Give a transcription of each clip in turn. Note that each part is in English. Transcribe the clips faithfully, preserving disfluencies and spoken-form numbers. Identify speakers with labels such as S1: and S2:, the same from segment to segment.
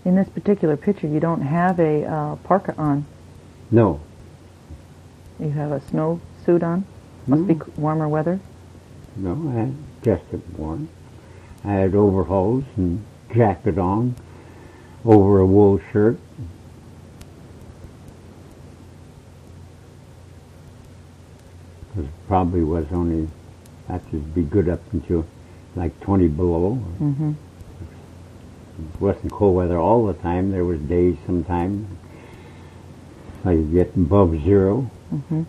S1: In this particular picture, you don't have a uh, parka on.
S2: No.
S1: You have a snow suit on. Must
S2: No.
S1: be warmer weather.
S2: No, I had just it warm. I had overalls and jacket on over a wool shirt. Because it probably was only, that should be good up until like twenty below.
S1: Mm-hmm.
S2: It wasn't cold weather all the time. There was days sometimes I could get above zero.
S1: Mm-hmm.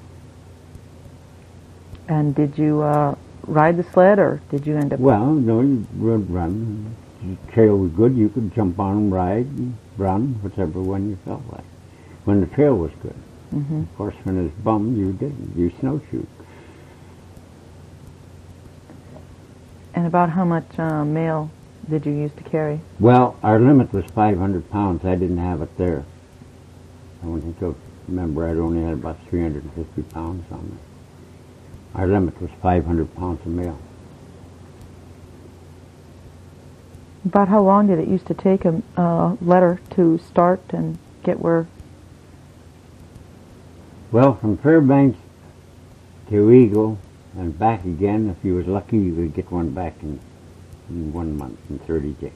S1: And did you uh, ride the sled, or did you end up...
S2: Well, no, you would run. The trail was good, you could jump on and ride and run, whichever one you felt like. When the trail was good.
S1: Mm-hmm.
S2: Of course, when it was bum, you didn't. You snowshoed.
S1: And about how much uh, mail did you used to carry?
S2: Well, our limit was five hundred pounds. I didn't have it there. I don't think I remember. I'd only had about three hundred fifty pounds on me. Our limit was five hundred pounds of mail.
S1: About how long did it used to take a uh, letter to start and get where...
S2: Well, from Fairbanks to Eagle and back again, if you was lucky, you could get one back in, in one month, in thirty days.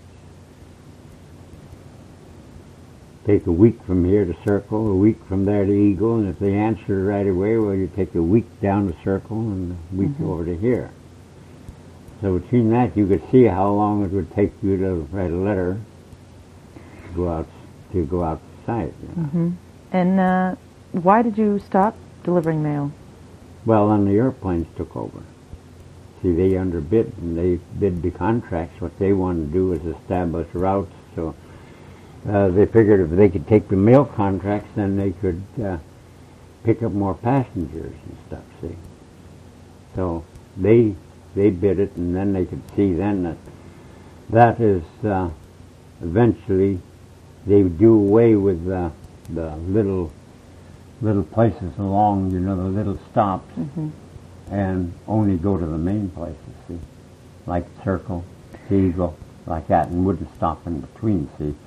S2: Take a week from here to Circle, a week from there to Eagle, and if they answer right away, well, you take a week down to Circle and a week
S1: Mm-hmm.
S2: over to here. So between that, you could see how long it would take you to write a letter to go out to go outside. You know.
S1: Mm-hmm. And uh, why did you stop delivering mail?
S2: Well, then the airplanes took over. See, they underbid, and they bid the contracts. What they wanted to do was establish routes, so uh, they figured if they could take the mail contracts, then they could uh, pick up more passengers and stuff, see. So they they bid it, and then they could see then that that is uh, eventually they would do away with uh, the little little places along, you know, the little stops,
S1: Mm-hmm.
S2: and only go to the main places, see, like Circle, Eagle, like that, and wouldn't stop in between, see.